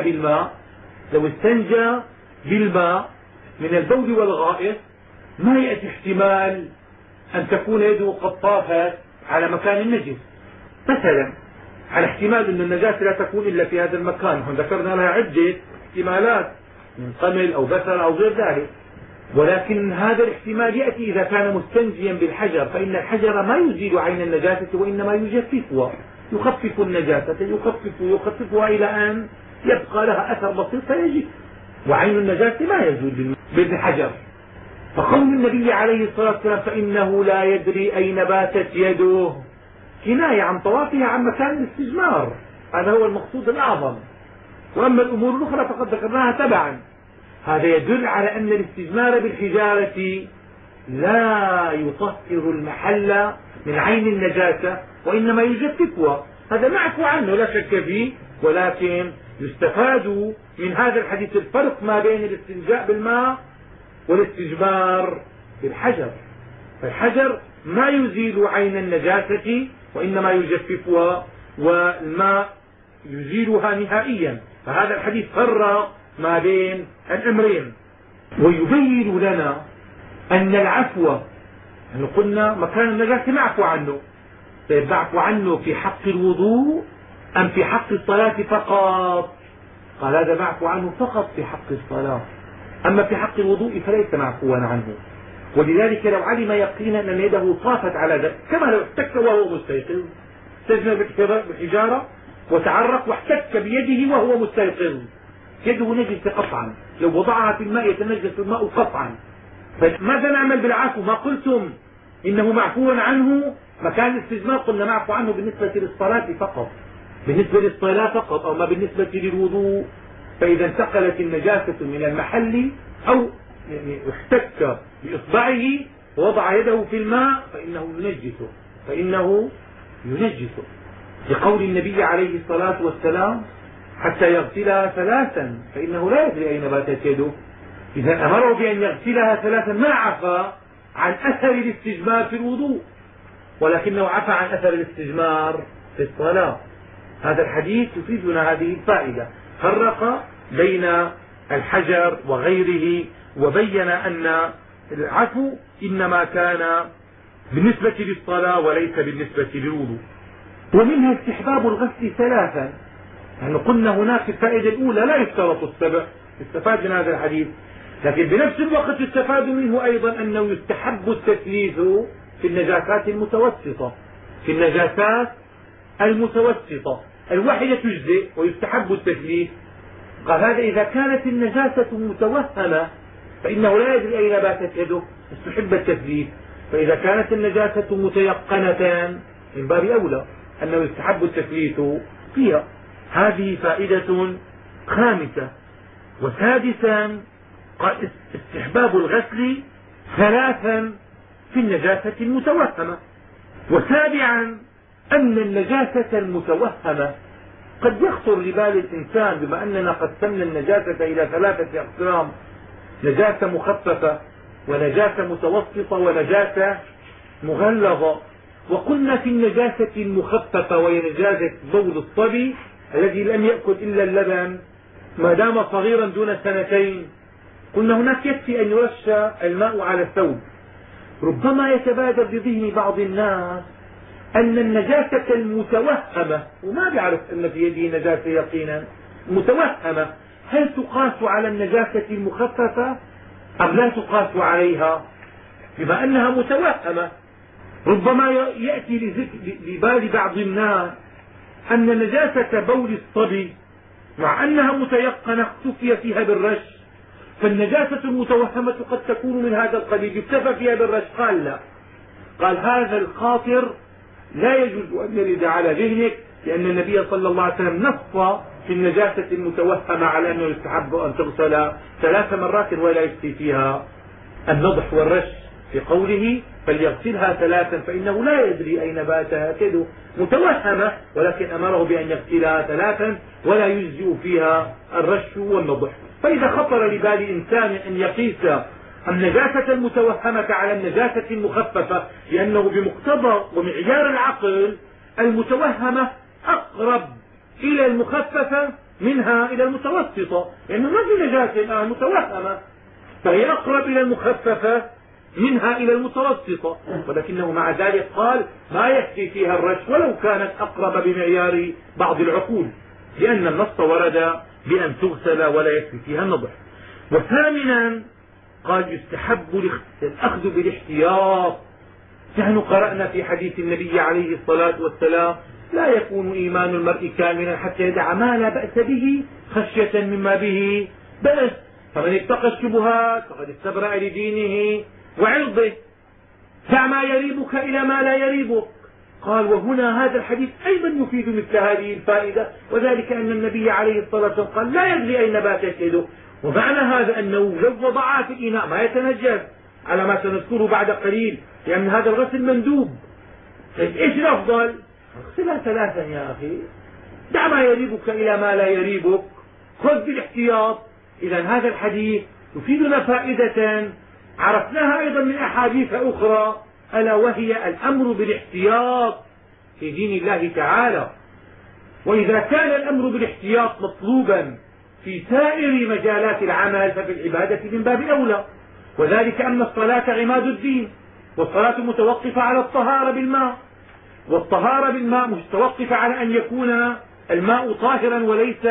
استنجى بالماء من البول والغائط ما يأتي احتمال أن تكون يده قد طافت على مكان النجس، مثلا على احتمال أن النجاسة لا تكون إلا في هذا المكان. ذكرنا لها عدة احتمالات من قمل أو بثر أو غير ذلك، ولكن هذا الاحتمال يأتي إذا كان مستنجيا بالحجر، فإن الحجر ما يزيل عين النجاسة وإنما يجففها، يخفف النجاسة، يخففها إلى أن يبقى لها أثر بسيط فيجف، وعين النجاسة ما يزول بالحجر. فقول النبي عليه الصلاة والسلام فإنه لا يدري أين باتت يده كناية عن طوافها عن مكان الاستجمار، هذا هو المقصود الأعظم. وأما الأمور الأخرى فقد ذكرناها تبعا. هذا يدل على أن الاستجمار بالحجارة لا يطهر المحل من عين النجاسة وإنما يجففها. هذا معفو عنه لا شك فيه، ولكن يستفاد من هذا الحديث الفرق ما بين الاستنجاء بالماء والاستجمار بالحجر. فالحجر ما يزيل عين النجاسة وإنما يجففها، والماء يزيلها نهائيا. فهذا الحديث فرق ما بين الأمرين ويبين لنا أن العفو، يعني قلنا مكان النجاسة معفو عنه، طيب معفو عنه في حق الوضوء أم في حق الصلاة فقط؟ قال هذا معفو عنه فقط في حق الصلاة، أما في حق الوضوء فليس معفوا عنه. ولذلك لو علم يقينا أن يده طافت على ذلك، كما لو احتك وهو مستيقظ، استجمع بالحجارة وتعرق واحتك بيده وهو مستيقظ، يده نجسة قطعا، لو وضعها في الماء يتنجس الماء قطعا. فماذا نعمل بالعفو؟ ما قلتم إنه معفو عنه مكان الاستجمار، قلنا معفو عنه بالنسبة للصلاة فقط، بالنسبة للصلاة فقط، أو ما بالنسبة للوضوء. فإذا انتقلت النجاسة من المحل أو يعني احتك بإصبعه ووضع يده في الماء فإنه ينجسه. لقول النبي عليه الصلاة والسلام حتى يغسلها ثلاثا فإنه لا يدري أين باتت يده. إذا أمره بأن يغسلها ثلاثا ما عفى عن أثر الاستجمار في الوضوء، ولكنه عفى عن أثر الاستجمار في الصلاة. هذا الحديث يفيدنا هذه الفائدة، فرق بين الحجر وغيره وبين أن العفو إنما كان بالنسبة للصلاة وليس بالنسبة للوضوء. ومنها استحباب الغسل ثلاثا، يعني قلنا هناك في الفائدة الأولى لا يشترط السبع، يستفاد من هذا الحديث، لكن بنفس الوقت يستفاد منه أيضا أنه يستحب التثليث في النجاسات المتوسطة. في النجاسات المتوسطة الواحدة تجزئ ويستحب التثليث. قال هذا إذا كانت النجاسة متوهمة فإنه لا يدري أين باتت يده، استحب التثليث. فإذا كانت النجاسة متيقنة من باب أولى أنه يستحب التثليث فيها. هذه فائدة خامسة. وسادسا قال استحباب الغسل ثلاثا في النجاسة المتوهمة. وسابعا أن النجاسة المتوهمة قد يخطر لبال الإنسان بما أننا قسمنا النجاسة إلى ثلاثة أقسام: نجاسة مخففة ونجاسة متوسطة ونجاسة مغلظة. وقلنا في النجاسة المخففة وهي نجاسة بول الصبي الذي لم يأكل إلا اللبن ما دام صغيرا دون سنتين، قلنا هناك يكفي أن يرش الماء على الثوب. ربما يتبادر بذهن بعض الناس أن النجاسة المتوهمة، وما بيعرف أن في يده نجاسة يقينا، متوهمة، هل تقاس على النجاسة المخففة أم لا تقاس عليها؟ بما أنها متوهمة ربما يأتي لبال بعض الناس أن نجاسة بول الصبي مع أنها متيقنة اكتفي فيها بالرش، فالنجاسة المتوهمة قد تكون من هذا القبيل يكتفى فيها بالرش. قال لا، قال هذا الخاطر لا يجوز أن يرد على ذهنك، لأن النبي صلى الله عليه وسلم نص في النجاسة المتوهمة على أنه يستحب أن تغسل 3 مرات ولا يكفي فيها النضح والرش، في قوله فليغسلها 3 فإنه لا يدري أين باتها يده، متوهمة ولكن أمره بأن يغسلها 3 ولا يجزئ فيها الرش والنضح. فإذا خطر لبال إنسان أن يقيس النجاسة المتوهمة على النجاسة المخففة، لأنه بمقتضى ومعيار العقل المتوهمة أقرب إلى المخففة منها إلى المتوسطة، لأنه ما في نجاسة الآن متوهمة، فهي أقرب إلى المخففة منها إلى المتوسطة، ولكنه مع ذلك قال ما يكفي فيها الرش ولو كانت أقرب بمعيار بعض العقول، لأن النص ورد بأن تغسل ولا يكفي فيها النضح. وثامنا قال يستحب الأخذ بالاحتياط. نحن قرأنا في حديث النبي عليه الصلاة والسلام لا يكون إيمان المرء كاملا حتى يدع ما لا بأس به خشية مما به بأس، فمن اتقى الشبهات فقد استبرأ لدينه وعرضه، دع ما يريبك إلى ما لا يريبك. قال وهنا هذا الحديث أيضا يفيد مثل هذه الفائدة، وذلك أن النبي عليه الصلاة والسلام قال لا يدري أين باتت يده، ومعنى هذا أنه لو وضعها في الإناء ما يتنجس على ما سنذكره بعد قليل، لأن هذا الغسل مندوب. ايش الأفضل؟ اغسلها 3 يا أخي، دع ما يريبك إلى ما لا يريبك، خذ بالاحتياط. إذا هذا الحديث يفيدنا فائدة عرفناها أيضا من أحاديث أخرى، ألا وهي الأمر بالاحتياط في دين الله تعالى. وإذا كان الأمر بالاحتياط مطلوبا في سائر مجالات العمل ففي العبادة من باب أولى، وذلك أن الصلاة عماد الدين، والصلاة متوقفة على الطهارة بالماء، والطهارة بالماء متوقفة على أن يكون الماء طاهرا وليس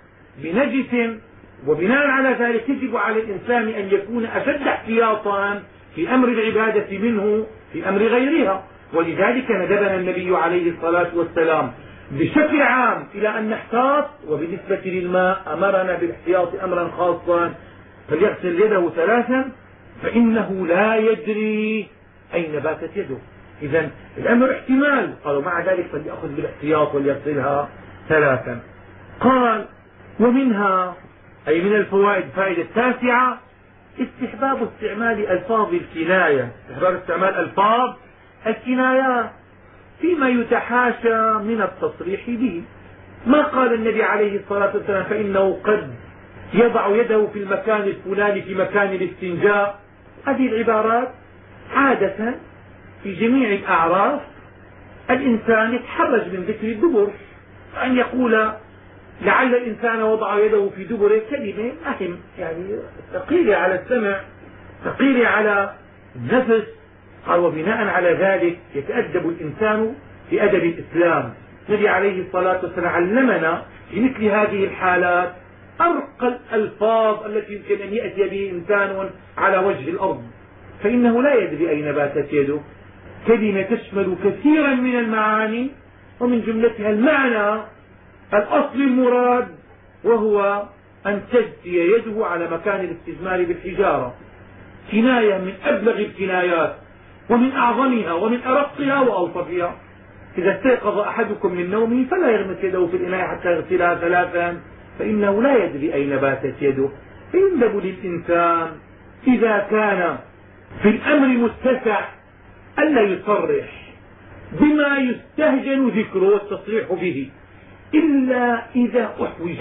بنجس، وبناء على ذلك يجب على الإنسان أن يكون أشد احتياطا في أمر العبادة منه في أمر غيرها. ولذلك ندبنا النبي عليه الصلاة والسلام بشكل عام إلى أن نحتاط، وبالنسبة للماء أمرنا بالاحتياط أمرا خاصا، فليغسل يده 3 فإنه لا يدري أين باتت يده. إذا الأمر احتمال، قالوا مع ذلك فليأخذ بالاحتياط وليغسلها 3. قال ومنها أي من الفوائد فائدة 9 استحباب استعمال ألفاظ الكناية، استحباب استعمال ألفاظ الكنايات. فيما يتحاشى من التصريح به. ما قال النبي عليه الصلاة والسلام فإنه قد يضع يده في المكان الفلاني في مكان الاستنجاء. هذه العبارات عادة في جميع الأعراف الإنسان يتحرج من ذكر الدبر، أن يقول لعل الإنسان وضع يده في دبره كلمة أهم، يعني ثقيلة على السمع، ثقيلة على النفس. قال وبناء على ذلك يتأدب الإنسان بأدب الإسلام. النبي عليه الصلاة والسلام علمنا في مثل هذه الحالات أرقى الألفاظ التي يمكن أن يأتي به إنسان على وجه الأرض، فإنه لا يدري أين باتت يده. كلمة تشمل كثيرا من المعاني، ومن جملتها المعنى الأصل المراد، وهو أن تجزي يده على مكان الاستجمار بالحجارة. كناية من أبلغ الكنايات ومن أعظمها ومن أرقها وألطفها. إذا استيقظ أحدكم من نومه فلا يغمس يده في الإناء حتى يغسلها 3، فإنه لا يدري أين باتت يده. فيندب للإنسان إذا كان في الأمر متسع ألا يصرح بما يستهجن ذكره والتصريح به إلا إذا أحوج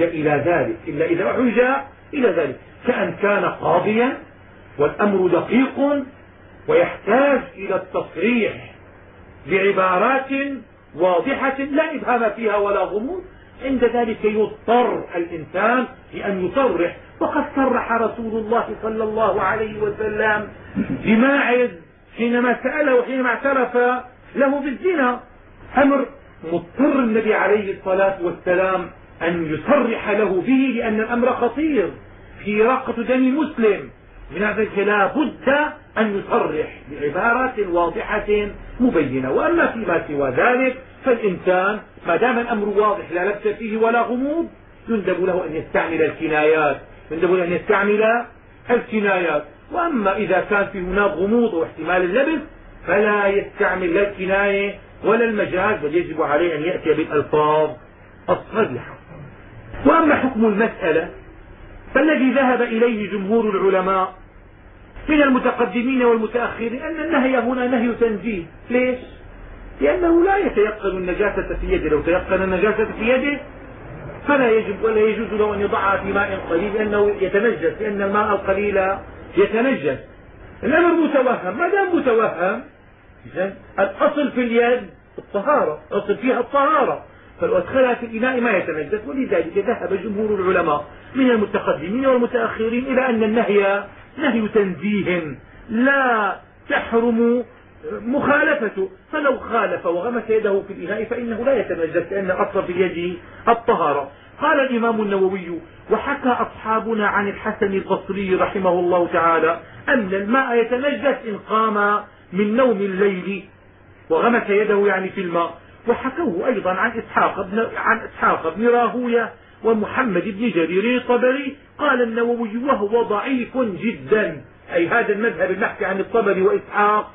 إلى ذلك، كأن كان قاضيا والأمر دقيق ويحتاج إلى التصريح بعبارات واضحة لا إبهام فيها ولا غموض. عند ذلك يضطر الإنسان بأن يصرح. وقد صرح رسول الله صلى الله عليه وسلم بماعز حينما سأله وحينما اعترف له بالزنا. أمر مضطر النبي عليه الصلاة والسلام أن يصرح له به، لأن الأمر خطير في راقة دم مسلم. من هذا لا بد أن يصرح بعبارات واضحة مبينة. وأما فيما سوى ذلك فالإنسان ما دام الأمر واضح لا لبس فيه ولا غموض يندب له أن يستعمل الكنايات. وأما إذا كان في هناك غموض واحتمال اللبس فلا يستعمل لا الكناية ولا المجاز، بل يجب عليه أن يأتي بالألفاظ الصريحة. وأما حكم المسألة فالذي ذهب إليه جمهور العلماء من المتقدمين والمتأخرين أن النهي هنا نهي تنزيه. ليش؟ لأنه لا يتيقن النجاسة في يده. لو تيقن النجاسة في يده فلا يجب ولا يجوز له أن يضعها في ماء قليل لأنه يتنجس، لأن الماء القليل يتنجس. الأمر متوهم. ما دام متوهم إذن الأصل في اليد الطهارة، الأصل فيها الطهارة، فلو أدخلها في الإناء ما يتنجس. ولذلك ذهب جمهور العلماء من المتقدمين والمتأخرين إلى أن النهي نهي تنزيه لا تحرم مخالفته. فلو خالف وغمس يده في الإناء فإنه لا يتنجس، لأن الأصل في اليد الطهارة. قال الإمام النووي وحكى أصحابنا عن الحسن البصري رحمه الله تعالى أن الماء يتنجس إن قام من نوم الليل وغمس يده يعني في الماء. وحكوه أيضا عن إسحاق بن راهويه ومحمد بن جرير الطبري. قال النووي وهو ضعيف جدا، أي هذا المذهب المحكي عن الطبري وإسحاق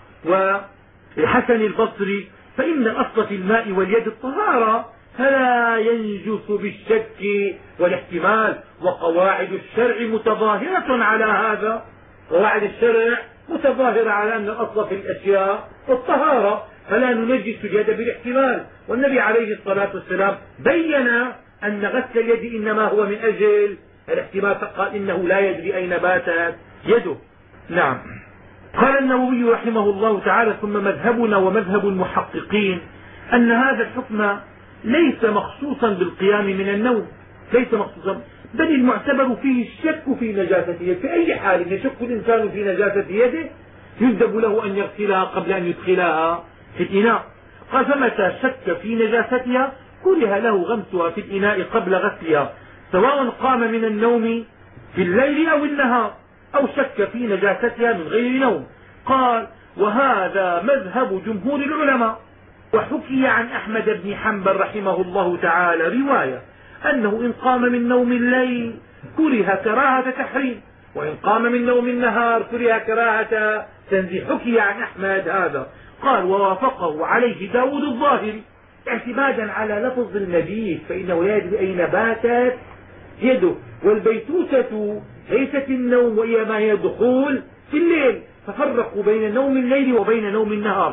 والحسن البصري، فإن الأصل في الماء واليد الطهارة فلا ينجس بالشك والاحتمال. وقواعد الشرع متظاهرة على هذا، قواعد الشرع متظاهرة على أن الأصل في الأشياء الطهارة، فلا ننجس اليد بالاحتمال. والنبي عليه الصلاة والسلام بين أن غسل اليد إنما هو من أجل الاحتمال، فقال إنه لا يدري أين باتت يده. نعم. قال النووي رحمه الله تعالى ثم مذهبنا ومذهب المحققين أن هذا الحكم ليس مخصوصا بالقيام من النوم، ليس مخصوصا، بل المعتبر فيه الشك في نجاسة يده. في أي حال يشك الإنسان في نجاسة يده يندب له أن يغسلها قبل أن يدخلها في الإناء. قال فمتى شك في نجاستها كره له غمسها في الإناء قبل غسلها، سواء قام من النوم في الليل أو النهار، أو شك في نجاستها من غير نوم. قال وهذا مذهب جمهور العلماء. وحكي عن أحمد بن حنبل رحمه الله تعالى رواية أنه إن قام من نوم الليل كره كراهة تحريم، وإن قام من نوم النهار كره كراهة تنزيه. حكي عن أحمد هذا. قال ووافقه عليه داود الظاهري اعتمادا على لفظ المبيت، فإنه لا يدري أين باتت يده، والبيتوتة ليست النوم وإنما هي دخول في الليل، ففرقوا بين نوم الليل وبين نوم النهار. قال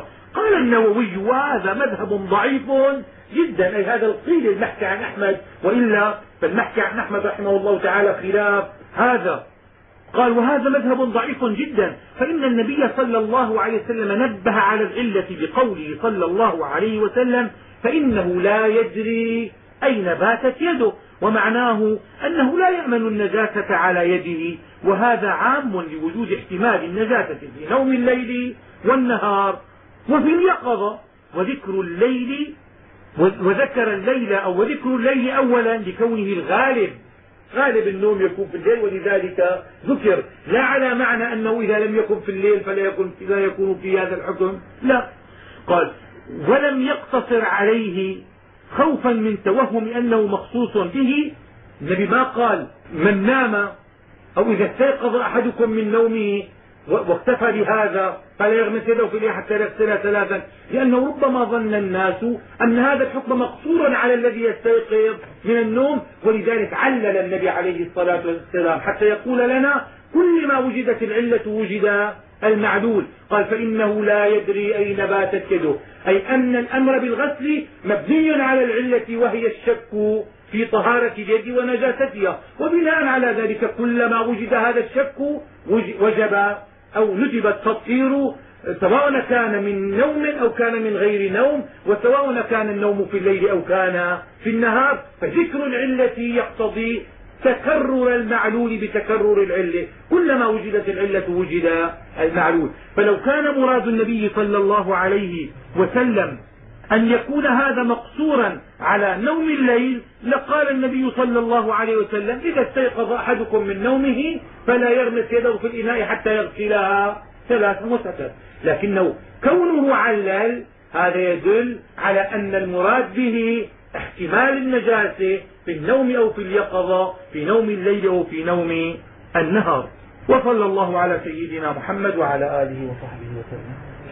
قال النووي: وهذا مذهب ضعيف جدا، أي هذا القيل المحكي عن أحمد، وإلا فالمحكي عن أحمد رحمه الله تعالى خلاف هذا. قال: وهذا مذهب ضعيف جدا، فإن النبي صلى الله عليه وسلم نبه على العلة بقوله صلى الله عليه وسلم: فإنه لا يدري أين باتت يده، ومعناه أنه لا يأمن النجاسة على يده، وهذا عام لوجود احتمال النجاسة في نوم الليل والنهار وفي اليقظة. وذكر الليل أو وذكر الليل أولا لكونه الغالب، غالب النوم يكون في الليل، ولذلك ذكر، لا على معنى أنه إذا لم يكن في الليل فلا يكون في هذا الحكم، لا. قال: ولم يقتصر عليه خوفا من توهم أنه مخصوص به. النبي ما قال من نام أو إذا استيقظ أحدكم من نومه واكتفى بهذا فلا يغمس يده في الليل حتى يغسلها ثلاثا، لأنه ربما ظن الناس أن هذا الحكم مقصورا على الذي يستيقظ من النوم، ولذلك علل النبي عليه الصلاة والسلام حتى يقول لنا: كل ما وجدت العلة وجد المعلول. قال: فإنه لا يدري أين باتت يده، أي أن الأمر بالغسل مبني على العلة وهي الشك في طهارة اليد ونجاستها، وبناء على ذلك كلما وجد هذا الشك وجب أو ندب التطهير، سواء كان من نوم أو كان من غير نوم، وسواء كان النوم في الليل أو كان في النهار. فذكر العلة يقتضي تكرر المعلول بتكرر العلة، كلما وجدت العلة وجد المعلول. فلو كان مراد النبي صلى الله عليه وسلم أن يكون هذا مقصورا على نوم الليل لقال النبي صلى الله عليه وسلم: إذا استيقظ أحدكم من نومه فلا يغمس يده في الإناء حتى يغسلها ثلاثا وسكت. لكنه كونه علل هذا يدل على أن المراد به احتمال النجاسة في النوم أو في اليقظة، في نوم الليل أو في نوم النهار. وصلى الله على سيدنا محمد وعلى آله وصحبه وسلم.